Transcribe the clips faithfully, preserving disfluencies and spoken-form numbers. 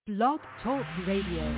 Blog Talk Radio.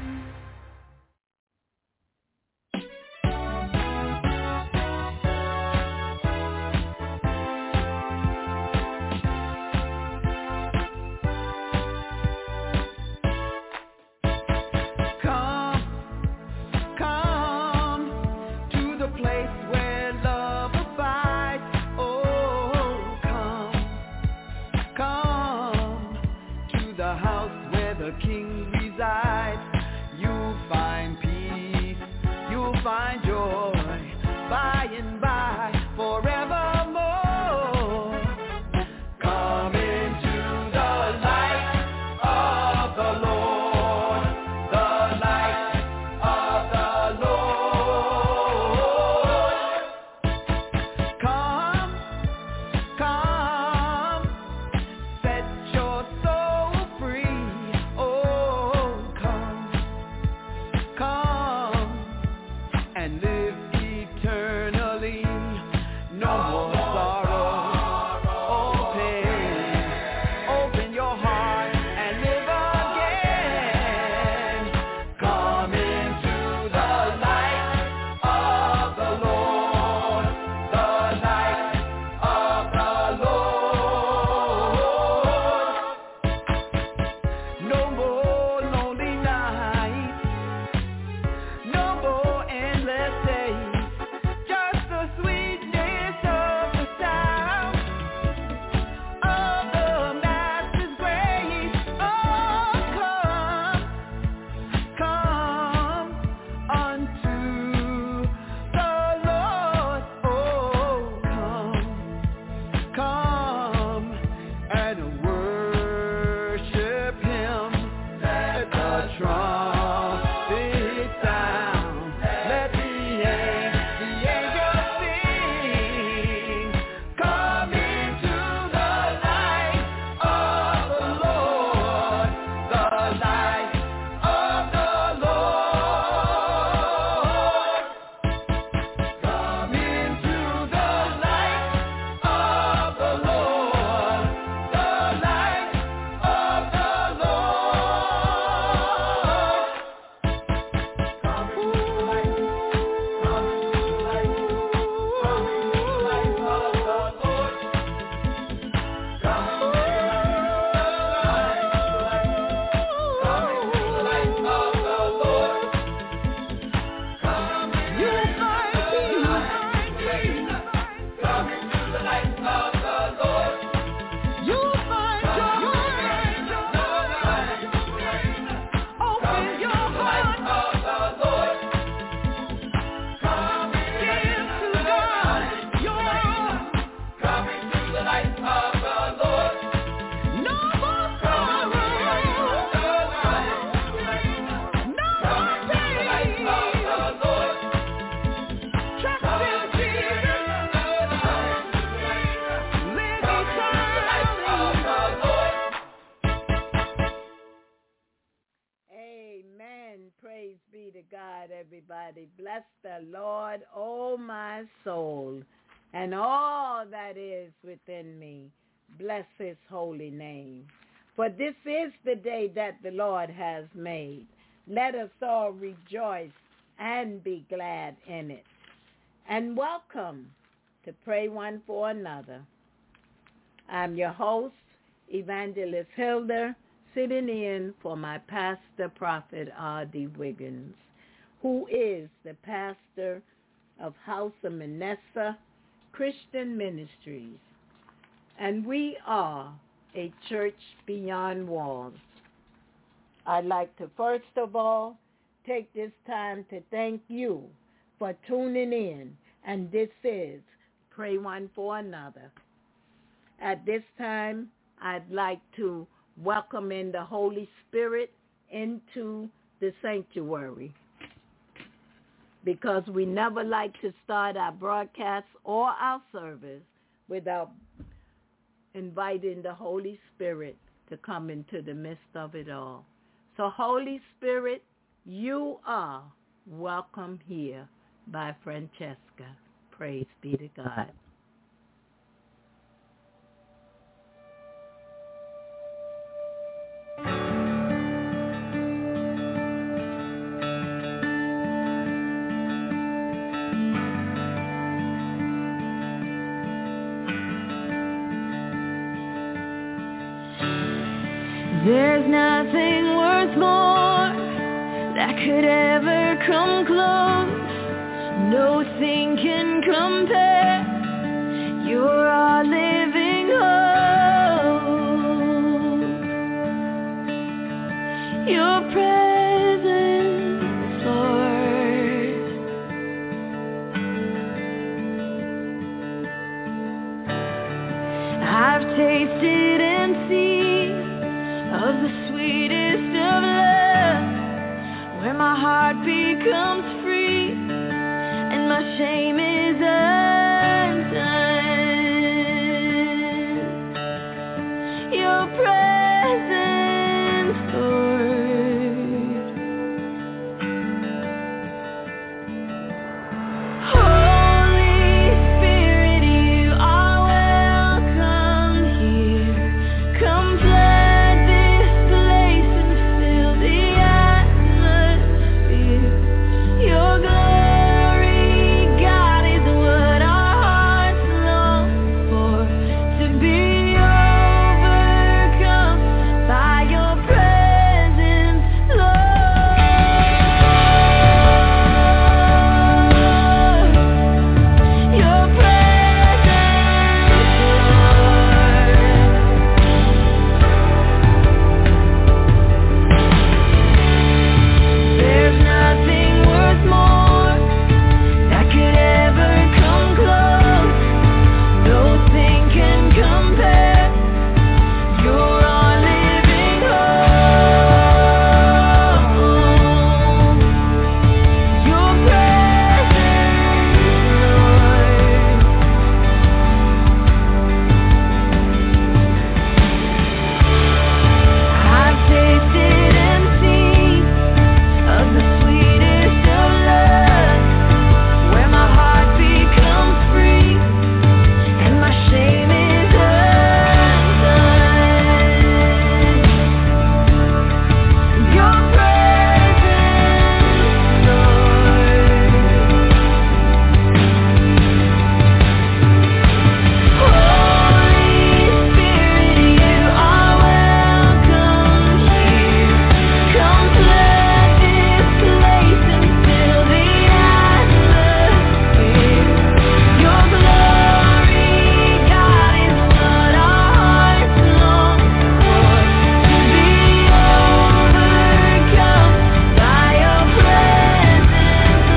Everybody, bless the Lord, oh my soul, and all that is within me. Bless his holy name. For this is the day that the Lord has made. Let us all rejoice and be glad in it. And welcome to Pray One for Another. I'm your host, Evangelist Hilda, sitting in for my pastor, Prophet R D Wiggins, who is the pastor of House of Manasseh Christian Ministries. And we are a church beyond walls. I'd like to first of all take this time to thank you for tuning in. And this is Pray One for Another. At this time, I'd like to welcome in the Holy Spirit into the sanctuary, because we never like to start our broadcast or our service without inviting the Holy Spirit to come into the midst of it all. So Holy Spirit, you are welcome here by Francesca. Praise be to God. There's nothing worth more that could ever come close. Nothing can compare. You're our living hope. Your presence, Lord. I've tasted and seen of the sweetest of love, where my heart becomes free and my shame is undone. Your presence, Lord. Holy Spirit, you are welcome here. Come flood this place and fill the atmosphere. Your glory, God, is what our hearts long for. To be overcome by your presence, Lord. Your presence, Lord. There's nothing worth more that could ever come close. Nothing can compare. You're our living hope. Your presence, Lord. I've tasted and seen of the sweetest of love, where my heart becomes free and my shame is undone. Your presence, Lord. Holy Spirit, you are welcome here. Come flood this place and fill the atmosphere. Your glory, God, is what our hearts long for. To be overcome by your presence,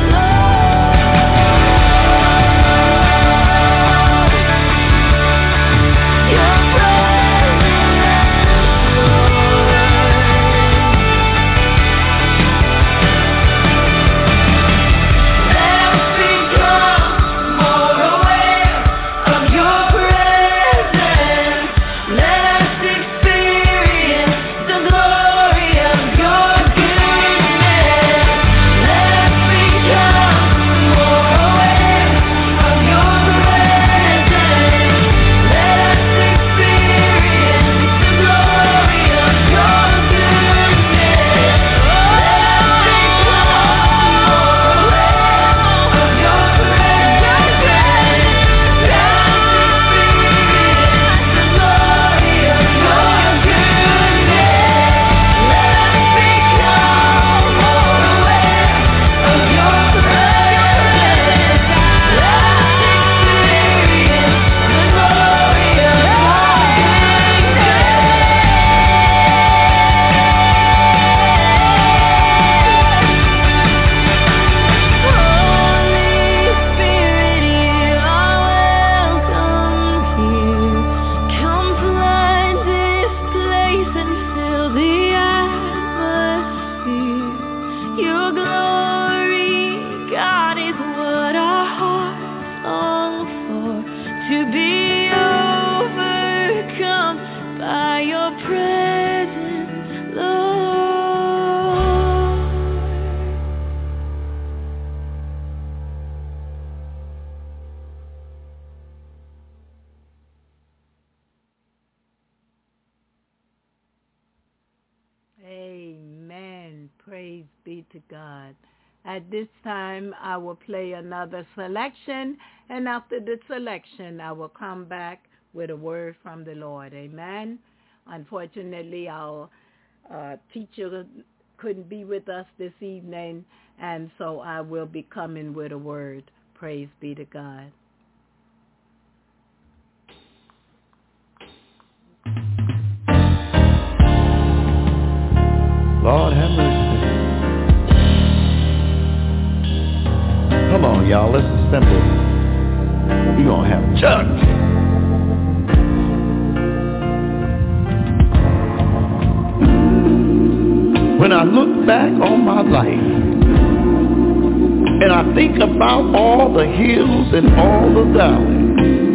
Lord. Your presence, Let us become more aware of your presence. Let us experience the glory of your goodness. Let us become more aware of your presence. Let us experience the glory of your goodness. Your glory, God, is what our hearts long for. To be overcome by your presence, Lord. Amen. Praise be to God. At this time, I will play another selection, and after the selection, I will come back with a word from the Lord. Amen. Unfortunately, our uh, teacher couldn't be with us this evening, and so I will be coming with a word. Praise be to God. Lord have mercy. Come on, y'all, let's assemble. We're going to have church. When I look back on my life and I think about all the hills and all the valleys,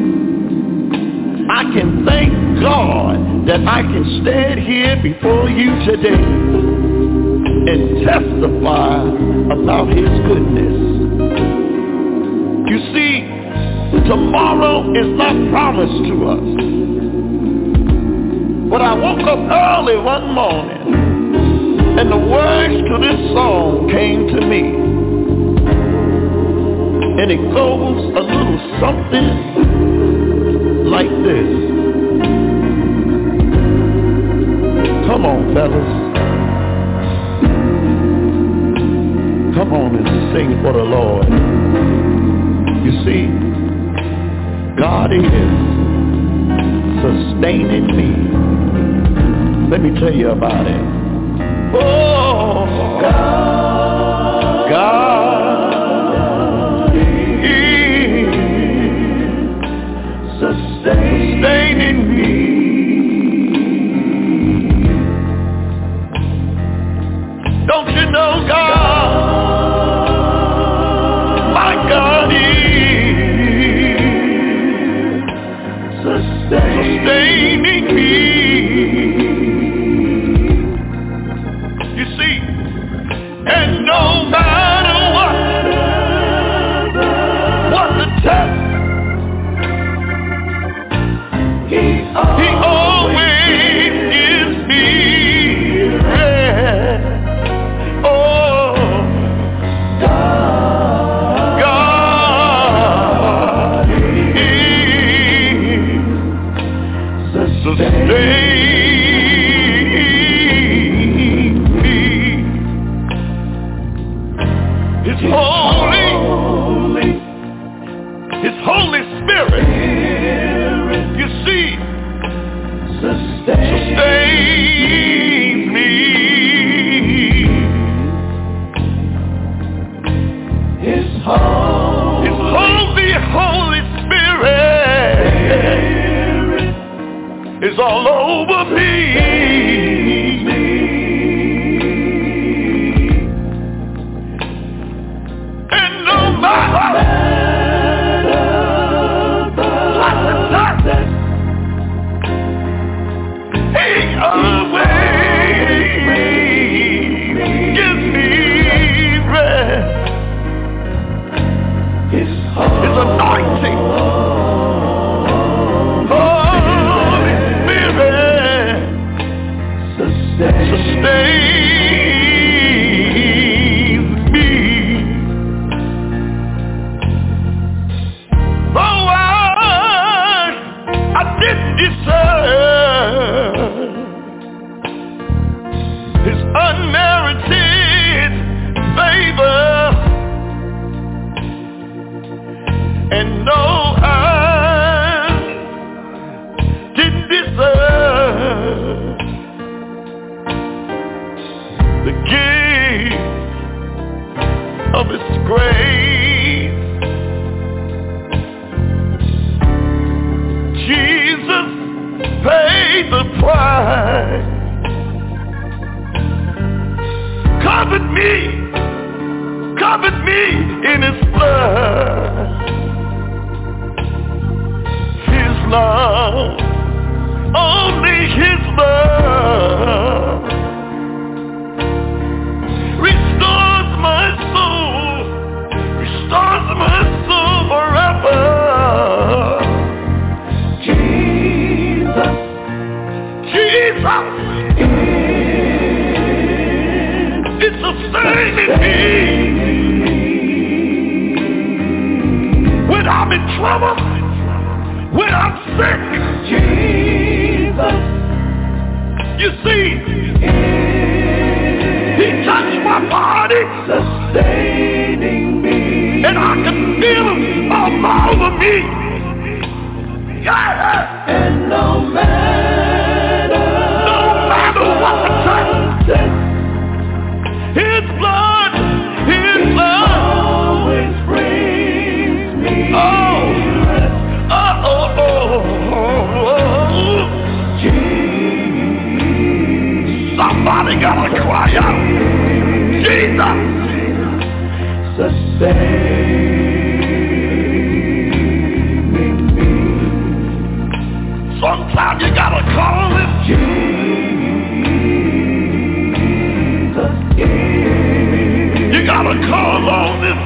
I can thank God that I can stand here before you today and testify about his goodness. You see, tomorrow is not promised to us. But I woke up early one morning and the words to this song came to me. And it goes a little something like this. Come on, fellas. Come on and sing for the Lord. You see, God is sustaining me. Let me tell you about it. Oh, God, God is sustaining me. Don't you know God, my God is sustaining me. And no matter what, what the test, he always, he always gives me rest. Oh, God, God is sustaining. His holy, holy, His Holy Spirit, you see, sustains, sustains me. His holy, His holy, Holy Spirit is all over me. His anointing, Holy Spirit, sustains me. Oh, I, I didn't deserve His unmerited favor. And no, I didn't deserve the gift of His grace. Jesus paid the price, covered me, covered me in His blood. Love, only His love restores my soul, restores my soul forever. Jesus, Jesus is sustaining me when I'm in trouble. When I'm sick, Jesus, you see, me. Yeah. And no matter, no matter what the time, His blood, His blood always brings me. Oh, oh, oh, oh, oh. Jesus, Somebody gotta cry out. Jesus, sustaining me. sometimes you gotta call Him. Jesus, is You gotta call on Him.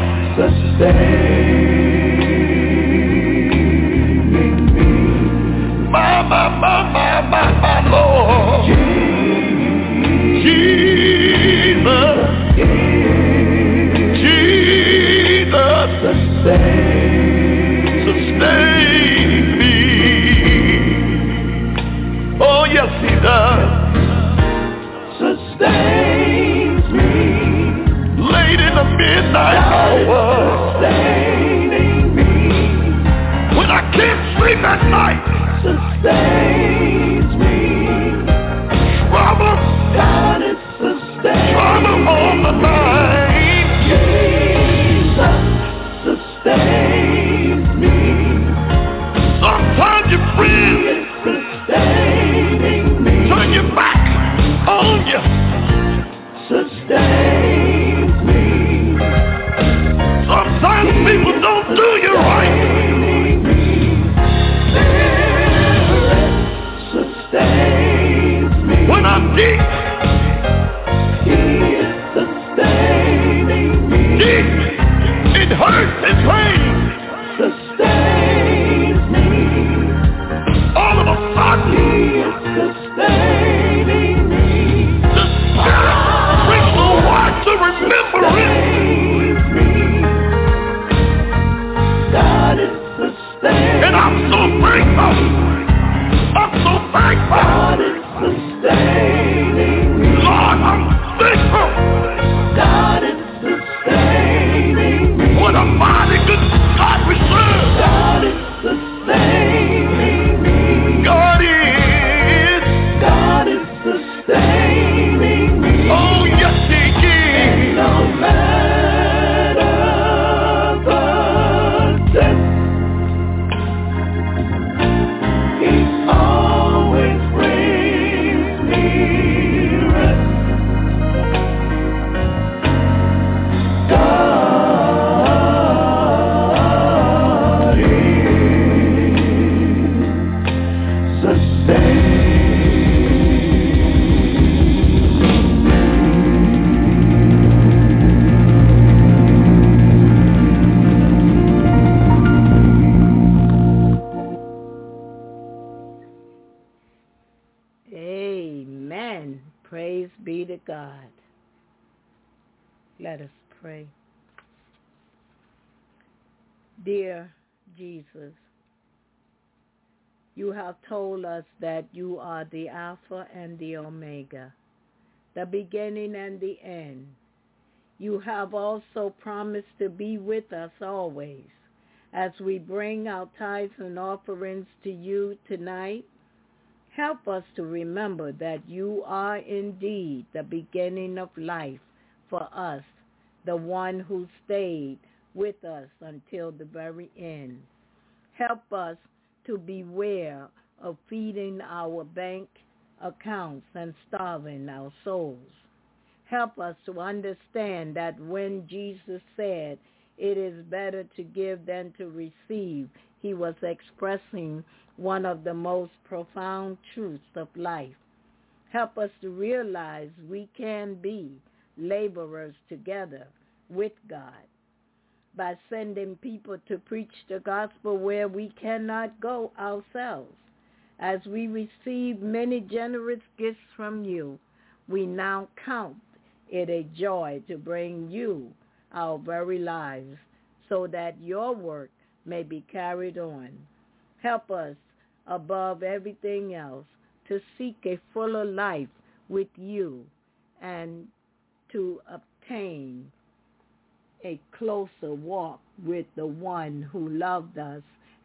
sustaining me. My, my, my, my, my, my Lord. Jesus, Jesus, Sustain, sustain me. Oh, yes, He does. sustains me. Late in the midnight God hour, is sustaining me. when I can't sleep at night, Sustains me. trouble, God is sustaining trouble on the line. Jesus sustains me. Sometimes your He friends is sustaining me. turn your back on you. Sustains me. Sometimes people don't do you right. Sustaining me. Spirit sustains me. When I'm deep, He is sustaining me. deep, it hurts and pains. Sustains me. All of a sudden, He is sustaining me. the Spirit brings the word to remembrance. Sustains me. God is sustaining. And I'm so thankful. I'm so thankful. God is sustaining me. Lord, I'm thankful. God is sustaining me. What a mighty good God we serve. God is sustaining me. God is. God is sustaining me. Oh, yes, He And is. no matter the depth, He always brings me rest. God is sustaining. Amen. Praise be to God. Let us pray. Dear Jesus, you have told us that you are the Alpha and the Omega, the beginning and the end. You have also promised to be with us always. As we bring our tithes and offerings to you tonight, help us to remember that you are indeed the beginning of life for us, the one who stayed with us until the very end. Help us to beware of feeding our bank accounts and starving our souls. Help us to understand that when Jesus said, "It is better to give than to receive," he was expressing one of the most profound truths of life. Help us to realize we can be laborers together with God by sending people to preach the gospel where we cannot go ourselves. As we receive many generous gifts from you, we now count it a joy to bring you our very lives so that your work may be carried on. Help us, above everything else, to seek a fuller life with you and to obtain a closer walk with the one who loved us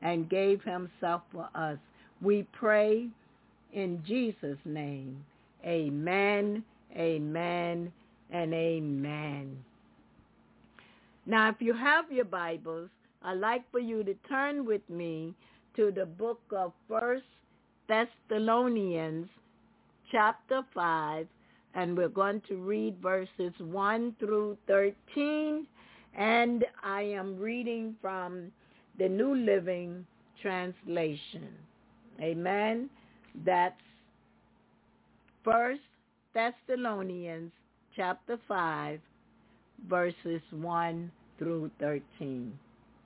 and gave himself for us. We pray in Jesus' name. Amen, amen, and amen. Now, if you have your Bibles, I'd like for you to turn with me to the book of First Thessalonians chapter five, and we're going to read verses one through thirteen, and I am reading from the New Living Translation. Amen. That's First Thessalonians chapter five, verses one through thirteen.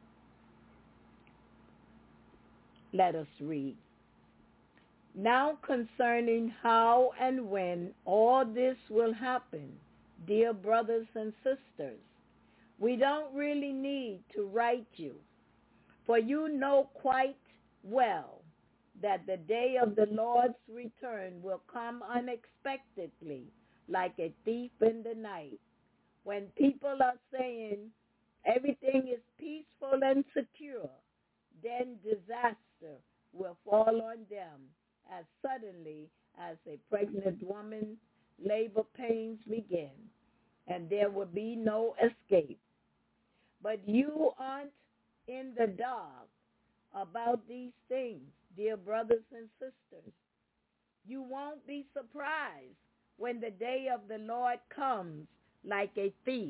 Let us read. Now concerning how and when all this will happen, dear brothers and sisters, we don't really need to write you, for you know quite well that the day of the Lord's return will come unexpectedly, like a thief in the night, when people are saying everything is peaceful and secure. Then disaster will fall on them as suddenly as a pregnant woman's labor pains begin, and there will be no escape. But you aren't in the dark about these things, dear brothers and sisters. You won't be surprised when the day of the Lord comes like a thief.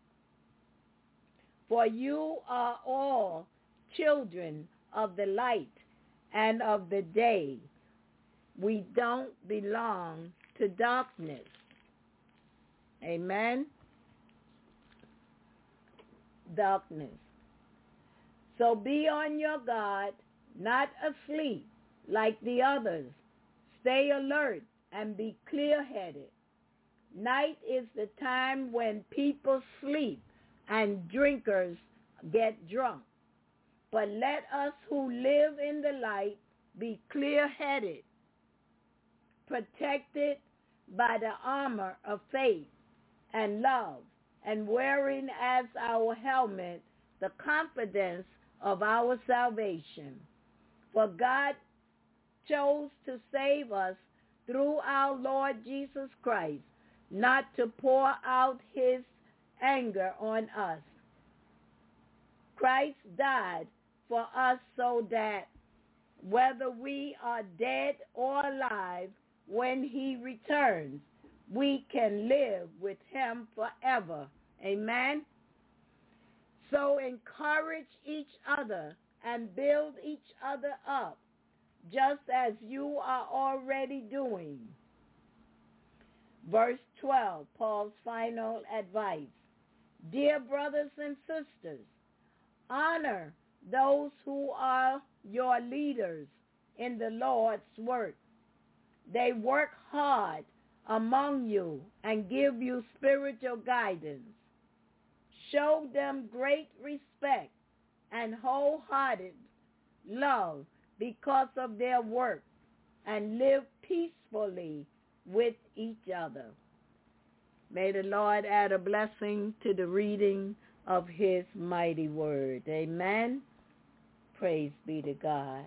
For you are all children of the light and of the day. We don't belong to darkness. Amen. Darkness. So be on your guard, not asleep like the others. Stay alert and be clear-headed. Night is the time when people sleep and drinkers get drunk. But let us who live in the light be clear-headed, protected by the armor of faith and love, and wearing as our helmet the confidence of our salvation. For God chose to save us through our Lord Jesus Christ, not to pour out his anger on us. Christ died for us so that whether we are dead or alive, when he returns, we can live with him forever. Amen. So encourage each other and build each other up, just as you are already doing. Verse twelve, Paul's final advice. Dear brothers and sisters, honor those who are your leaders in the Lord's work. They work hard among you and give you spiritual guidance. Show them great respect and wholehearted love because of their work, and live peacefully with each other. May the Lord add a blessing to the reading of his mighty word. Amen. Praise be to God.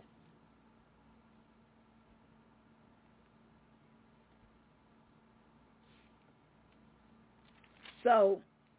So,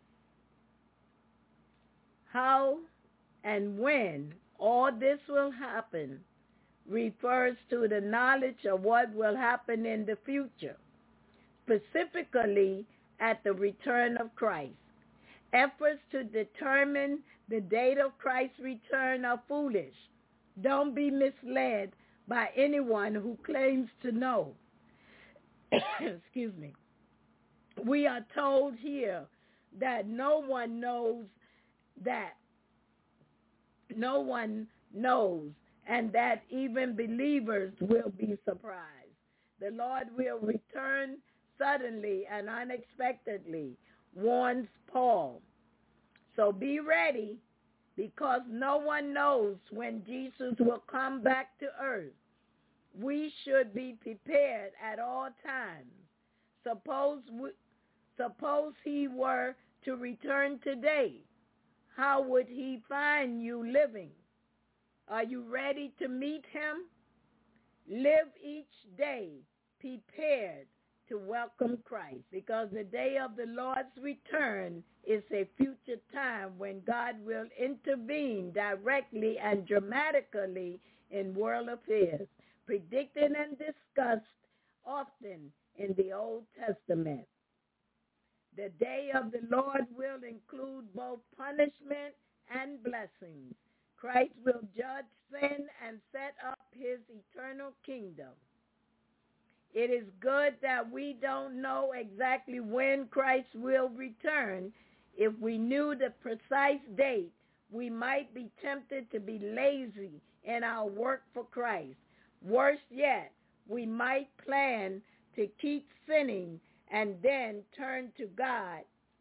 how and when all this will happen refers to the knowledge of what will happen in the future, specifically at the return of Christ. Efforts to determine the date of Christ's return are foolish. Don't be misled by anyone who claims to know. Excuse me. We are told here that no one knows that. No one knows, and that even believers will be surprised. The Lord will return suddenly and unexpectedly, warns Paul. So be ready, because no one knows when Jesus will come back to earth. We should be prepared at all times. Suppose we, suppose he were to return today, how would he find you living? Are you ready to meet him? Live each day prepared to welcome Christ, because the day of the Lord's return is a future time when God will intervene directly and dramatically in world affairs, predicted and discussed often in the Old Testament. The day of the Lord will include both punishment and blessings. Christ will judge sin and set up his eternal kingdom. It is good that we don't know exactly when Christ will return. If we knew the precise date, we might be tempted to be lazy in our work for Christ. Worse yet, we might plan to keep sinning and then turn to God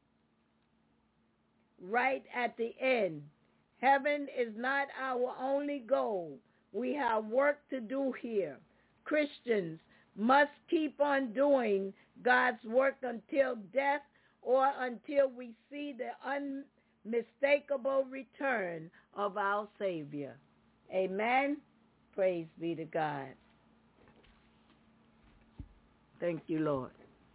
right at the end. Heaven is not our only goal. We have work to do here. Christians must keep on doing God's work until death or until we see the unmistakable return of our Savior. Amen. Praise be to God. Thank you, Lord.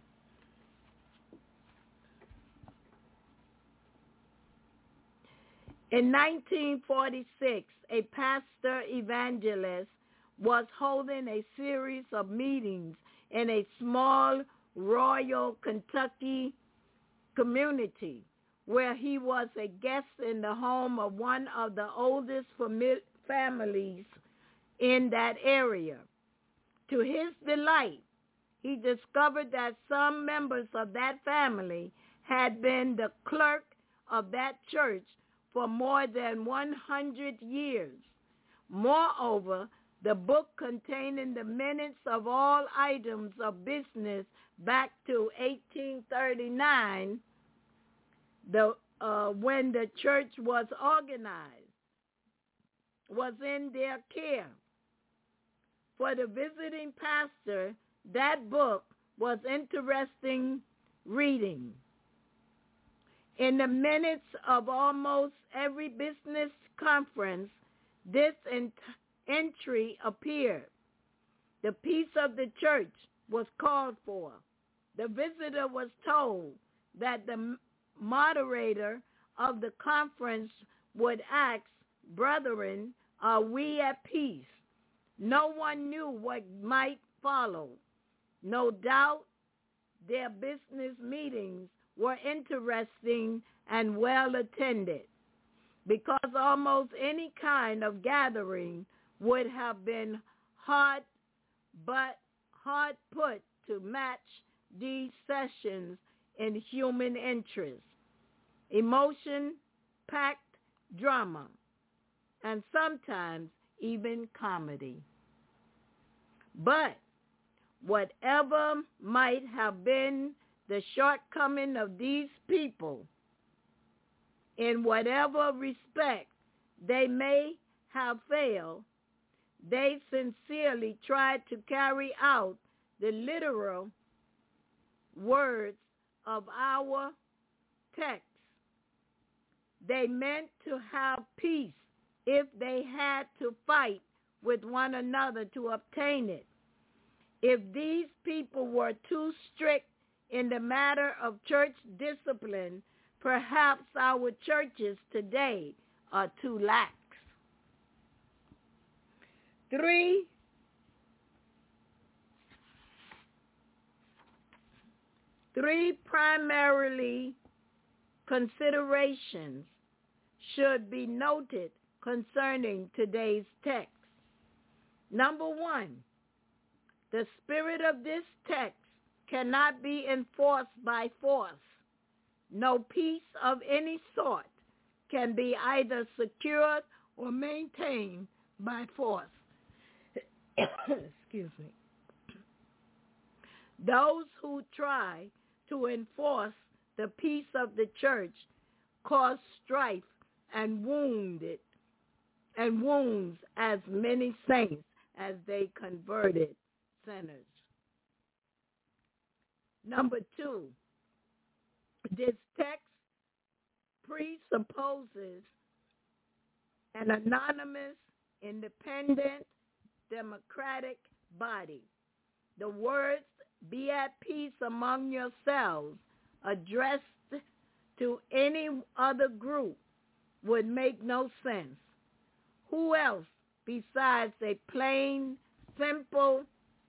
In nineteen forty-six, a pastor evangelist was holding a series of meetings in a small rural Kentucky community where he was a guest in the home of one of the oldest fami- families in that area. To his delight, he discovered that some members of that family had been the clerk of that church for more than one hundred years. Moreover, the book containing the minutes of all items of business back to eighteen thirty-nine, the, uh, when the church was organized, was in their care. For the visiting pastor, that book was interesting reading. In the minutes of almost every business conference, this ent- entry appeared. The peace of the church was called for. The visitor was told that the moderator of the conference would ask, "Brethren, are we at peace?" No one knew what might follow. No doubt their business meetings were interesting and well attended, because almost any kind of gathering would have been hard but hard put to match these sessions in human interest, emotion-packed drama, and sometimes even comedy. But whatever might have been the shortcoming of these people, in whatever respect they may have failed, they sincerely tried to carry out the literal words of our text. They meant to have peace if they had to fight with one another to obtain it. If these people were too strict in the matter of church discipline, perhaps our churches today are too lax. Three, three primarily considerations should be noted concerning today's text. Number one, the spirit of this text cannot be enforced by force. No peace of any sort can be either secured or maintained by force. Excuse me. Those who try to enforce the peace of the church cause strife and wounded and wounds as many saints as they converted sinners. Number two, this text presupposes an anonymous independent, democratic body. The words, be at peace among yourselves, addressed to any other group would make no sense. Who else besides a plain, simple,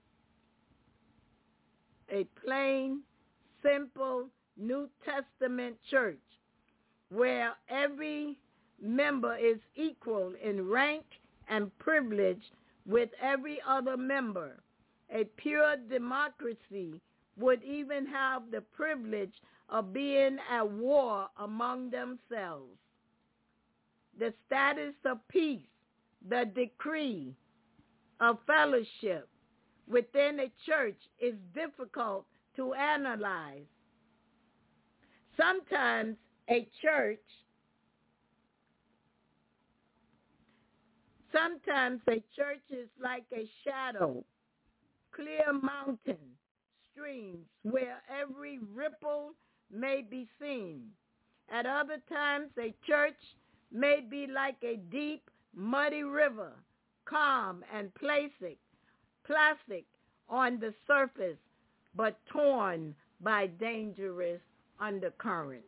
a plain, simple New Testament church where every member is equal in rank and privilege with every other member? A pure democracy would even have the privilege of being at war among themselves. The status of peace, the decree of fellowship within a church is difficult to analyze. Sometimes a church, sometimes a church is like a shadow, clear mountain streams where every ripple may be seen. At other times, a church may be like a deep, muddy river, calm and placid, plastic on the surface, but torn by dangerous undercurrents.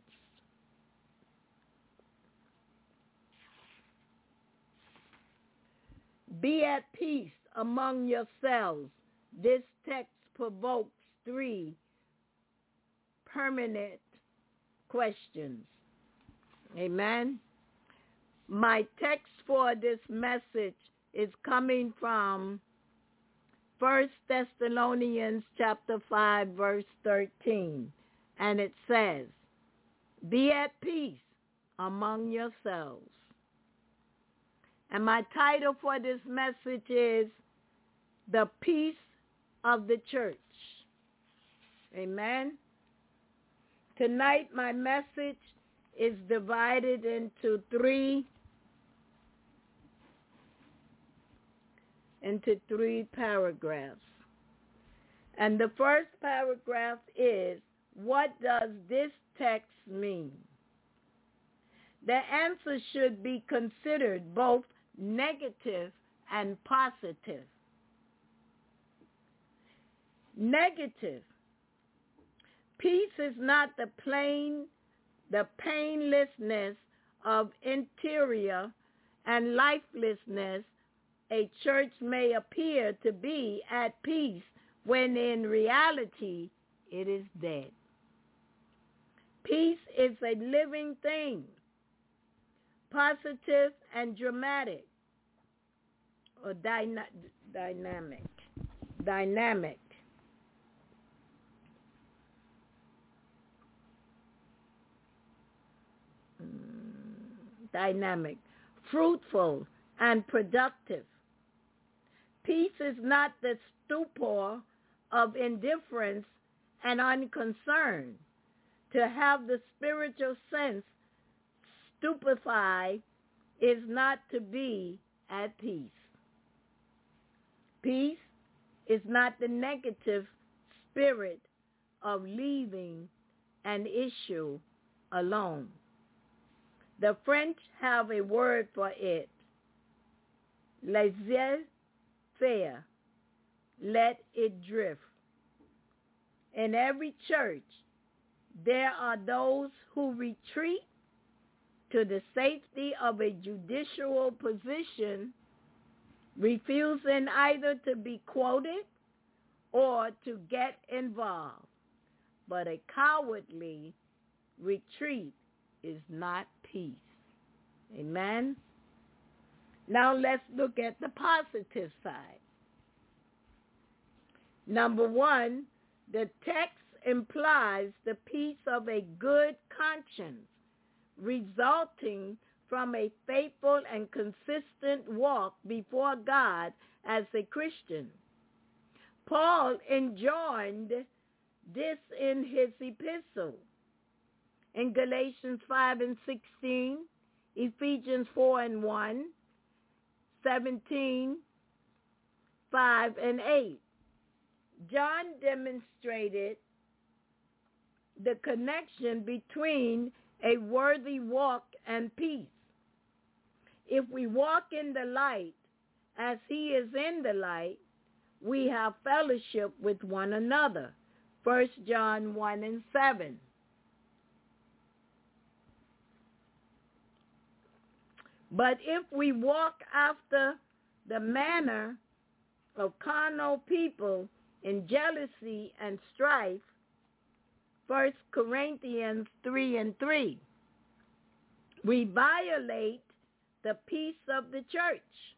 Be at peace among yourselves. This text provokes three permanent questions. Amen. My text for this message is coming from First Thessalonians chapter five, verse thirteen. And it says, be at peace among yourselves. And my title for this message is The Peace of the Church. Amen. Tonight my message is divided into three into three paragraphs. And the first paragraph is, what does this text mean? The answer should be considered both negative and positive. Negative. Peace is not the plain, the painlessness of interior and lifelessness. A church may appear to be at peace when in reality it is dead. Peace is a living thing, positive and dramatic, or dyna- dynamic, dynamic. Mm, dynamic, fruitful and productive. Peace is not the stupor of indifference and unconcern. To have the spiritual sense stupefied is not to be at peace. Peace is not the negative spirit of leaving an issue alone. The French have a word for it, laissez-faire, let it drift. In every church, there are those who retreat to the safety of a judicial position, refusing either to be quoted or to get involved. But a cowardly retreat is not peace. Amen? Now let's look at the positive side. Number one, the text implies the peace of a good conscience resulting from a faithful and consistent walk before God as a Christian. Paul enjoined this in his epistle. In Galatians five and sixteen, Ephesians four and one, seventeen, five and eight. John demonstrated the connection between a worthy walk and peace. If we walk in the light as he is in the light, we have fellowship with one another. First John one and seven. But if we walk after the manner of carnal people in jealousy and strife, First Corinthians three and three, we violate the peace of the church.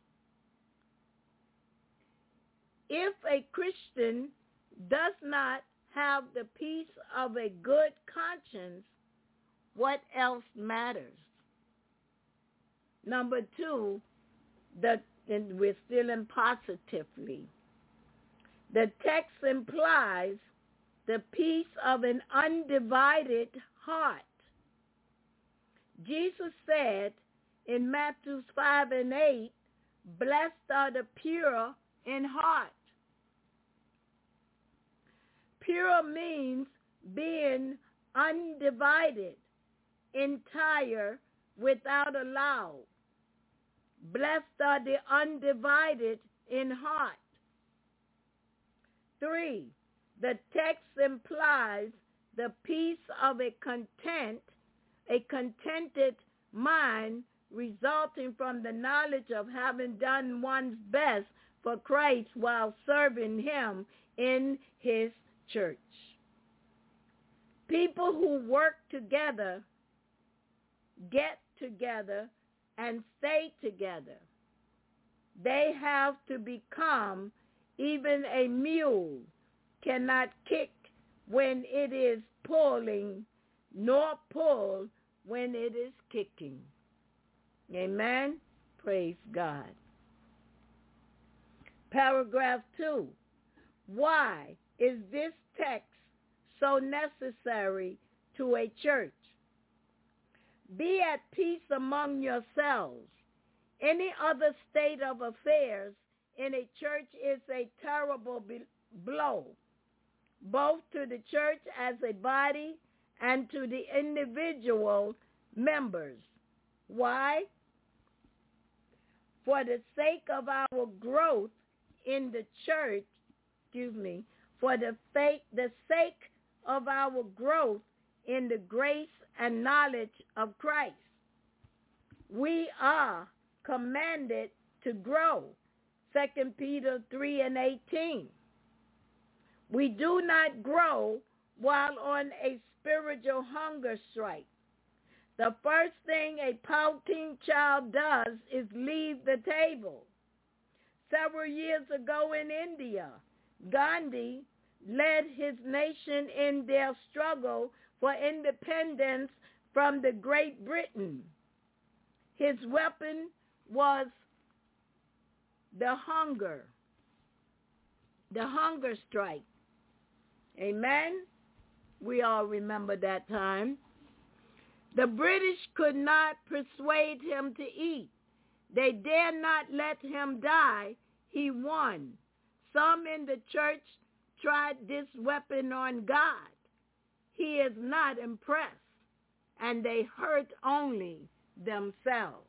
If a Christian does not have the peace of a good conscience, what else matters? Number two, the, and we're still in positively. The text implies the peace of an undivided heart. Jesus said in Matthew five and eight, blessed are the pure in heart. Pure means being undivided, entire, without a lie. Blessed are the undivided in heart. Three, the text implies the peace of a content, a contented mind resulting from the knowledge of having done one's best for Christ while serving him in his church. People who work together, get together, and stay together. They have to become, even a mule cannot kick when it is pulling, nor pull when it is kicking. Amen? Praise God. Paragraph two. Why is this text so necessary to a church? Be at peace among yourselves. Any other state of affairs in a church is a terrible be- blow, both to the church as a body and to the individual members. Why? For the sake of our growth in the church, excuse me, for the sake, the sake of our growth in the grace and knowledge of Christ, we are commanded to grow. Second Peter three and eighteen. We do not grow while on a spiritual hunger strike. The first thing a pouting child does is leave the table. Several years ago in India, Gandhi led his nation in their struggle for independence from the Great Britain. His weapon was the hunger, the hunger strike. Amen? We all remember that time. The British could not persuade him to eat. They dare not let him die. He won. Some in the church tried this weapon on God. He is not impressed, and they hurt only themselves.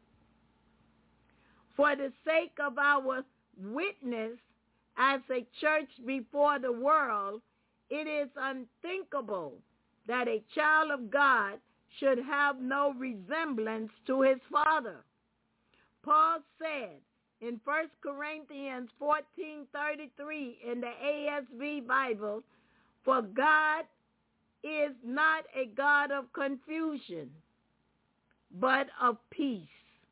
For the sake of our witness as a church before the world, it is unthinkable that a child of God should have no resemblance to his father. Paul said in First Corinthians fourteen thirty-three in the A S V Bible, for God is not a God of confusion, but of peace.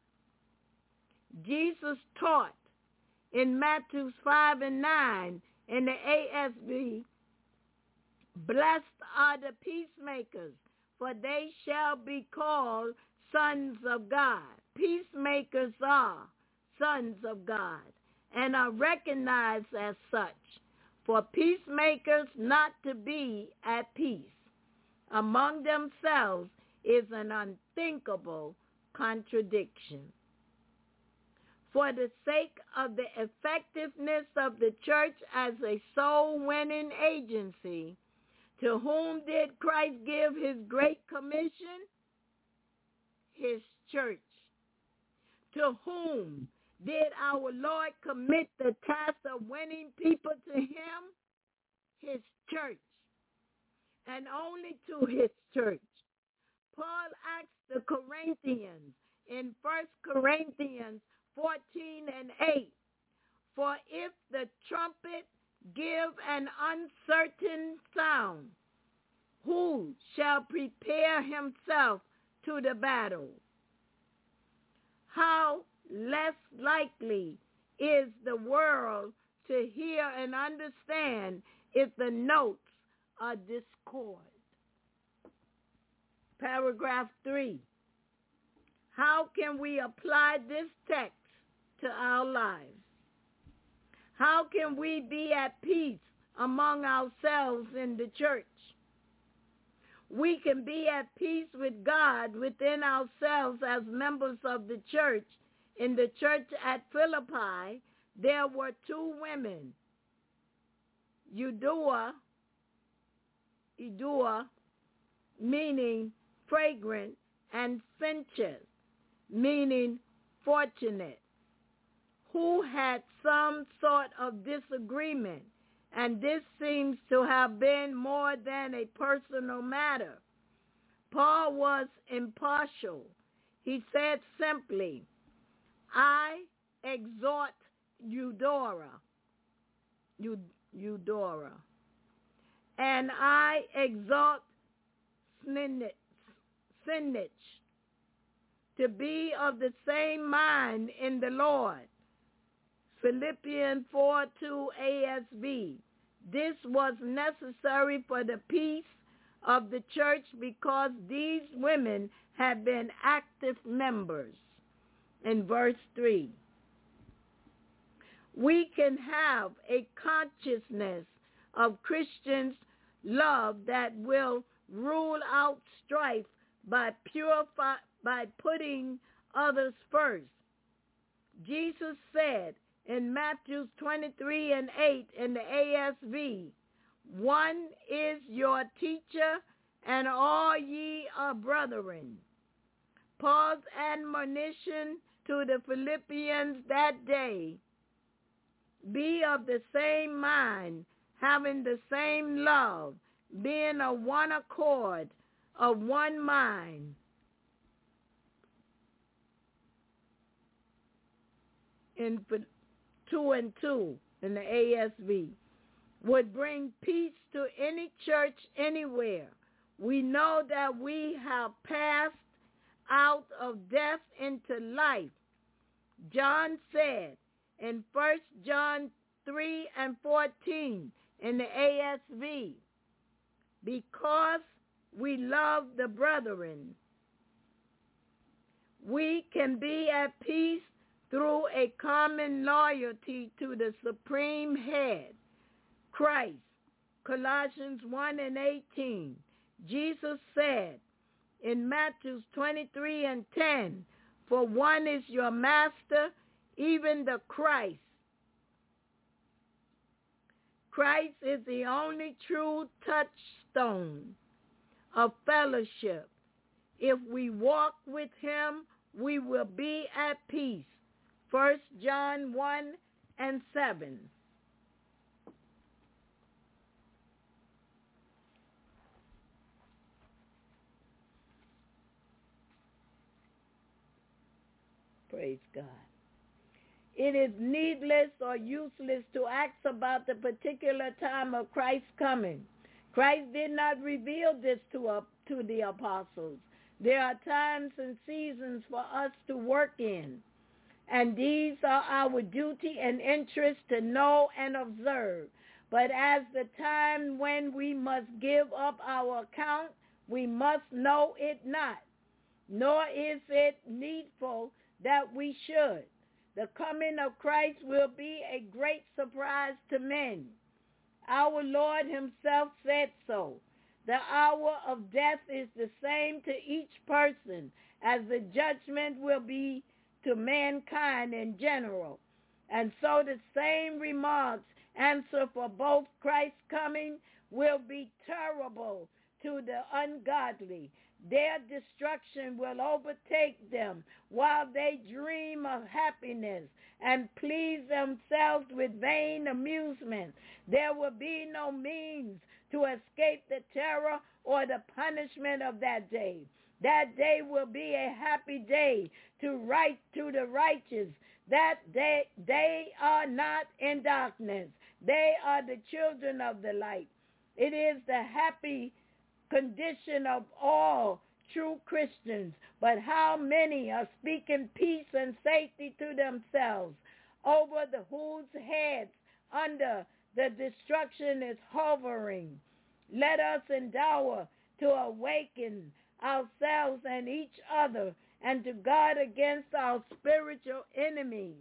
Jesus taught in Matthew five and nine in the A S V, blessed are the peacemakers, for they shall be called sons of God. Peacemakers are sons of God and are recognized as such. For peacemakers not to be at peace among themselves is an unthinkable contradiction. For the sake of the effectiveness of the church as a soul-winning agency, to whom did Christ give his great commission? His church. To whom did our Lord commit the task of winning people to him? His church, and only to his church. Paul asked the Corinthians in First Corinthians fourteen and eight, for if the trumpet give an uncertain sound, who shall prepare himself to the battle? How less likely is the world to hear and understand if the notes are discord. Paragraph three. How can we apply this text to our lives? How can we be at peace among ourselves in the church? We can be at peace with God within ourselves as members of the church. In the church at Philippi, there were two women, Eudora, Eudora, meaning fragrant, and Syntyche, meaning fortunate, who had some sort of disagreement, and this seems to have been more than a personal matter. Paul was impartial. He said simply, I exhort Eudora, Eudora, and I exhort Syntyche to be of the same mind in the Lord. Philippians four two A S B. This was necessary for the peace of the church because these women had been active members. In verse three, we can have a consciousness of Christians' love that will rule out strife by purify, by putting others first. Jesus said in Matthew twenty-three and eight in the A S V, one is your teacher, and all ye are brethren. Paul's admonition to the Philippians that day, be of the same mind, having the same love, being of one accord, of one mind. In two and two in the A S V, would bring peace to any church anywhere. We know that we have passed out of death into life. John said in First John three and fourteen in the A S V, because we love the brethren, we can be at peace through a common loyalty to the supreme head, Christ. Colossians one and eighteen. Jesus said in Matthew twenty-three and ten, for one is your master, even the Christ. Christ is the only true touchstone of fellowship. If we walk with him, we will be at peace. First John one and seven. Praise God. It is needless or useless to ask about the particular time of Christ's coming. Christ did not reveal this to, uh, to the apostles. There are times and seasons for us to work in, and these are our duty and interest to know and observe. But as the time when we must give up our account, we must know it not, nor is it needful that we should. The coming of Christ will be a great surprise to men. Our Lord himself said so. The hour of death is the same to each person as the judgment will be to mankind in general. And so the same remarks answer for both Christ's coming will be terrible to the ungodly. Their destruction will overtake them while they dream of happiness and please themselves with vain amusement. There will be no means to escape the terror or the punishment of that day. That day will be a happy day to write to the righteous that they, they are not in darkness. They are the children of the light. It is the happy condition of all true Christians, but how many are speaking peace and safety to themselves over the whose heads under the destruction is hovering. Let us endeavor to awaken ourselves and each other and to guard against our spiritual enemies.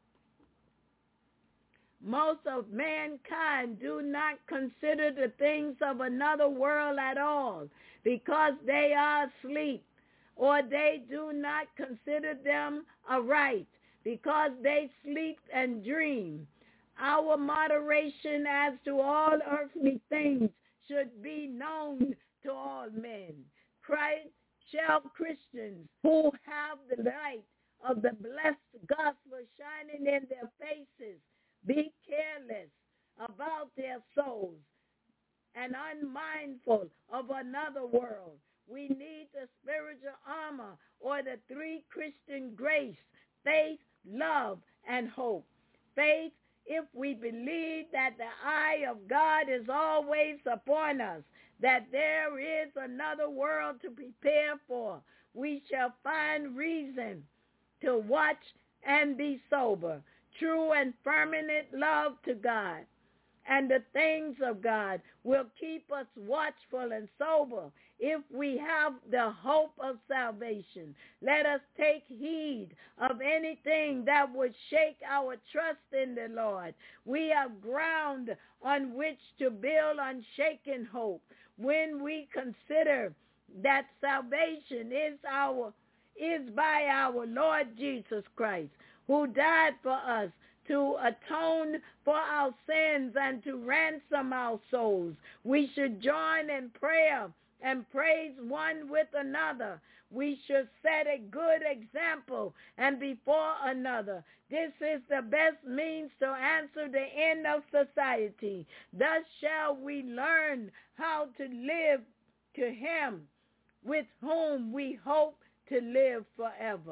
Most of mankind do not consider the things of another world at all because they are asleep, or they do not consider them aright because they sleep and dream. Our moderation as to all earthly things should be known to all men. Christ shall Christians who have the light of the blessed gospel shining in their faces be careless about their souls and unmindful of another world. We need the spiritual armor or the three Christian grace: faith, love, and hope. Faith, if we believe that the eye of God is always upon us, that there is another world to prepare for, we shall find reason to watch and be sober. True and permanent love to God and the things of God will keep us watchful and sober if we have the hope of salvation. Let us take heed of anything that would shake our trust in the Lord. We have ground on which to build unshaken hope. When we consider that salvation is our is by our Lord Jesus Christ, who died for us to atone for our sins and to ransom our souls, we should join in prayer and praise one with another. We should set a good example and before another. This is the best means to answer the end of society. Thus shall we learn how to live to him with whom we hope to live forever.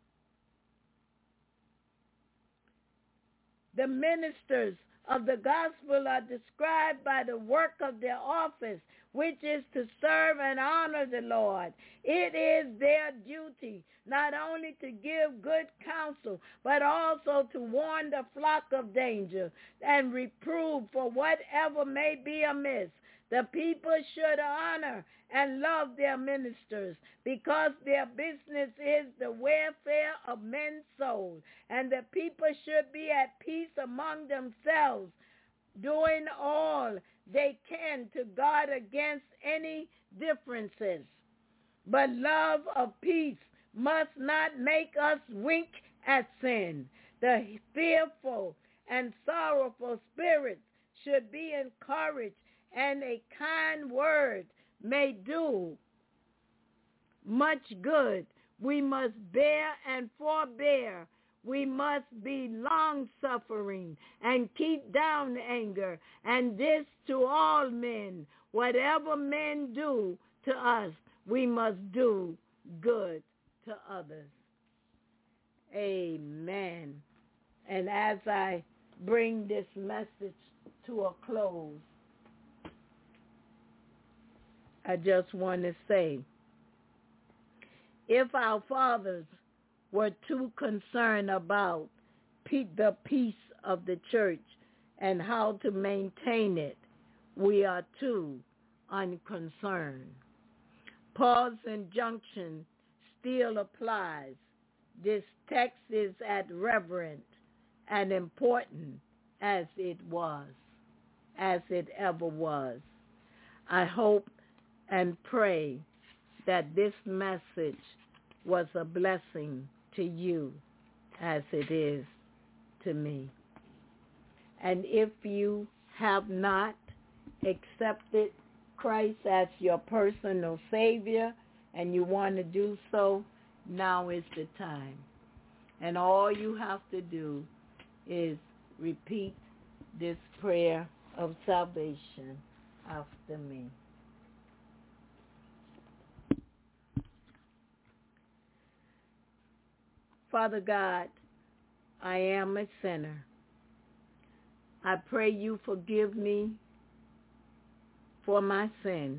The ministers of the gospel are described by the work of their office, which is to serve and honor the Lord. It is their duty not only to give good counsel, but also to warn the flock of danger and reprove for whatever may be amiss. The people should honor and love their ministers because their business is the welfare of men's souls, and the people should be at peace among themselves, doing all they can to guard against any differences. But love of peace must not make us wink at sin. The fearful and sorrowful spirits should be encouraged, and a kind word may do much good. We must bear and forbear. We must be long-suffering and keep down anger, and this to all men. Whatever men do to us, we must do good to others. Amen. And as I bring this message to a close, I just want to say, if our fathers were too concerned about pe- the peace of the church and how to maintain it, we are too unconcerned. Paul's injunction still applies. This text is as reverent and important as it was, as it ever was. I hope and pray that this message was a blessing to you as it is to me. And if you have not accepted Christ as your personal Savior and you want to do so, now is the time. And all you have to do is repeat this prayer of salvation after me. Father God, I am a sinner. I pray you forgive me for my sins.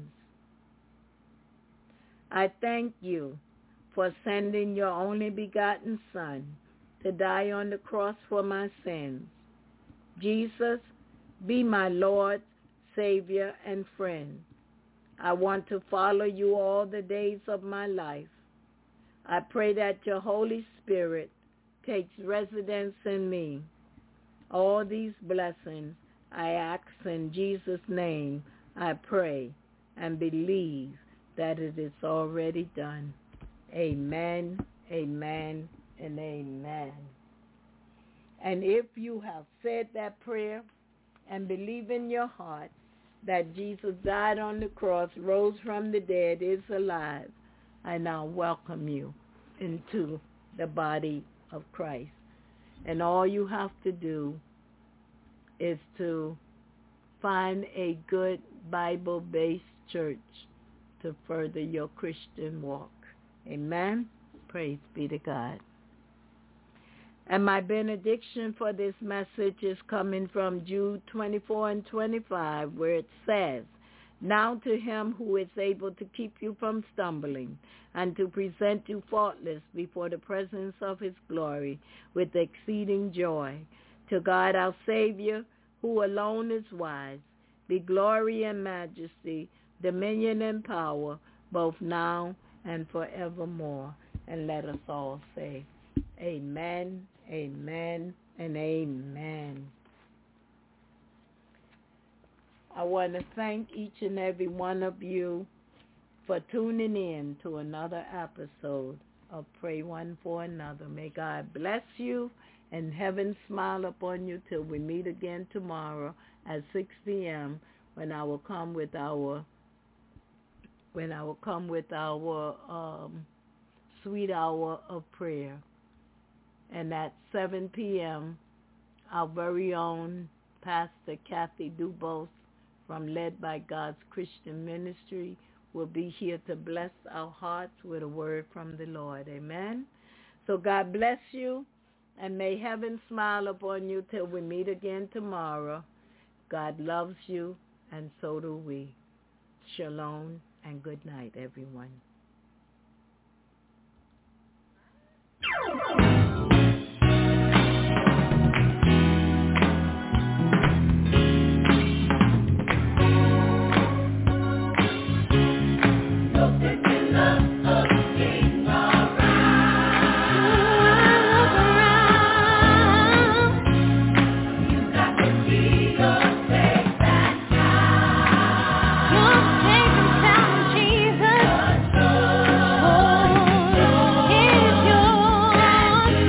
I thank you for sending your only begotten Son to die on the cross for my sins. Jesus, be my Lord, Savior, and friend. I want to follow you all the days of my life. I pray that your Holy Spirit takes residence in me. All these blessings I ask in Jesus' name. I pray and believe that it is already done. Amen, amen, and amen. And if you have said that prayer and believe in your heart that Jesus died on the cross, rose from the dead, is alive, I now welcome you into the body of Christ. And all you have to do is to find a good Bible-based church to further your Christian walk. Amen. Praise be to God. And my benediction for this message is coming from Jude twenty-four and twenty-five, where it says, "Now to him who is able to keep you from stumbling and to present you faultless before the presence of his glory with exceeding joy, to God our Savior, who alone is wise, be glory and majesty, dominion and power, both now and forevermore." And let us all say, amen, amen, and amen. I want to thank each and every one of you for tuning in to another episode of Pray One for Another. May God bless you and heaven smile upon you till we meet again tomorrow at six p.m. when I will come with our when I will come with our um, sweet hour of prayer. And at seven p.m., our very own Pastor Kathy Dubose from Led by God's Christian Ministry will be here to bless our hearts with a word from the Lord. Amen. So God bless you, and may heaven smile upon you till we meet again tomorrow. God loves you, and so do we. Shalom and good night, everyone. Jesus, oh, is yours.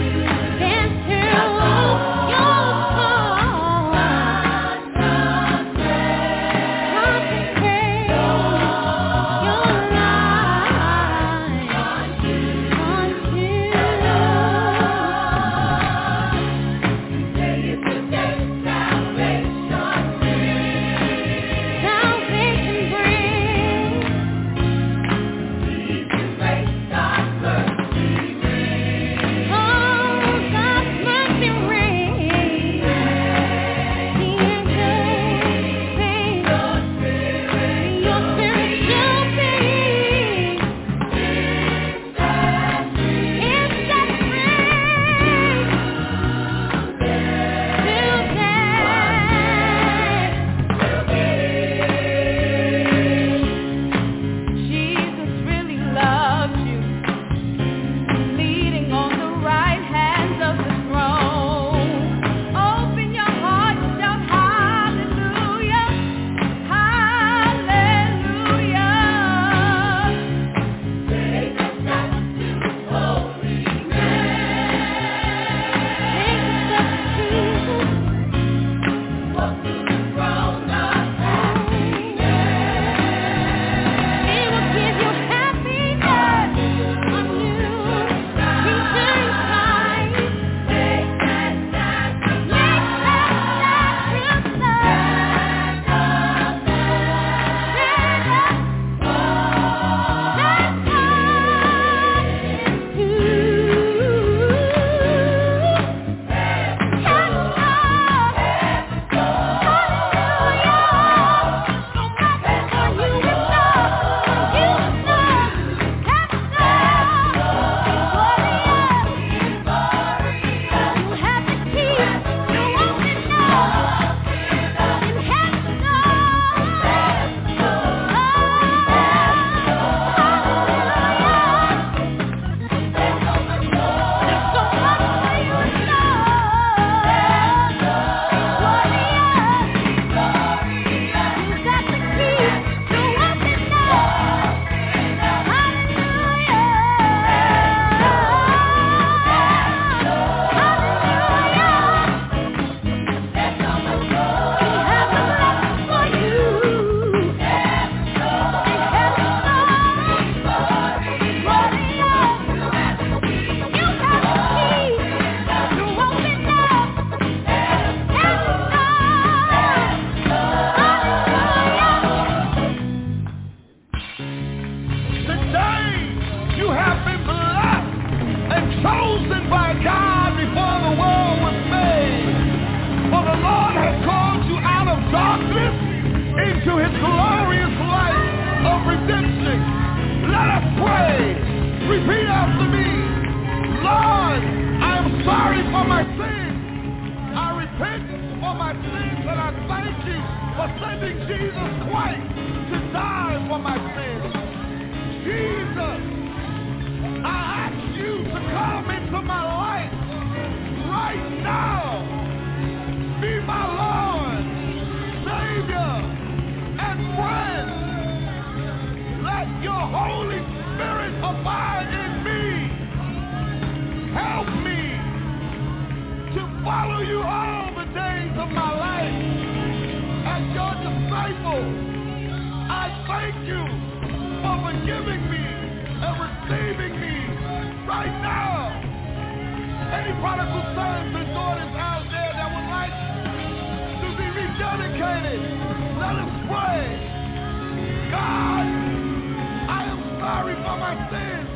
my sins. I repent for my sins, and I thank you for sending Jesus Christ to die for my sins. Jesus, I ask you to come into my life right now. Be my Lord, Savior, and friend. Let your Holy Spirit abide in me. Help me to follow you all the days of my life. As your disciple, I thank you for forgiving me and receiving me right now. Any prodigal sons and daughters out there that would like to be rededicated, let us pray. God, I am sorry for my sins.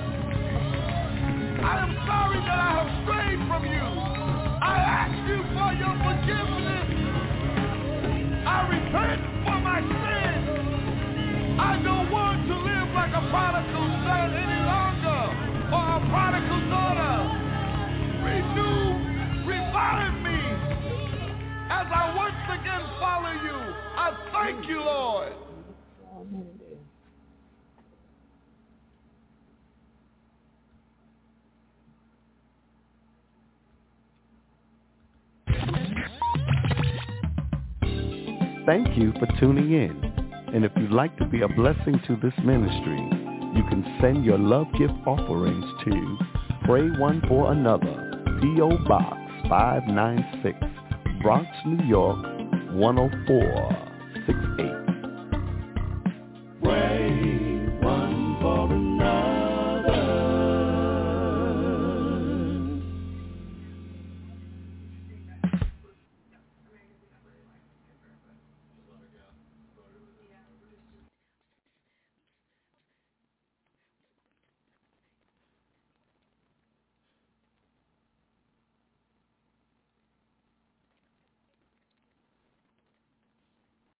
I am sorry that I have strayed from you. I ask you for your forgiveness. I repent for my sins. I don't want to live like a prodigal son any longer, or a prodigal daughter. Renew, revive me as I once again follow you. I thank you, Lord. Thank you for tuning in. And if you'd like to be a blessing to this ministry, you can send your love gift offerings to Pray One for Another, P O. Box five nine six, Bronx, New York, one oh four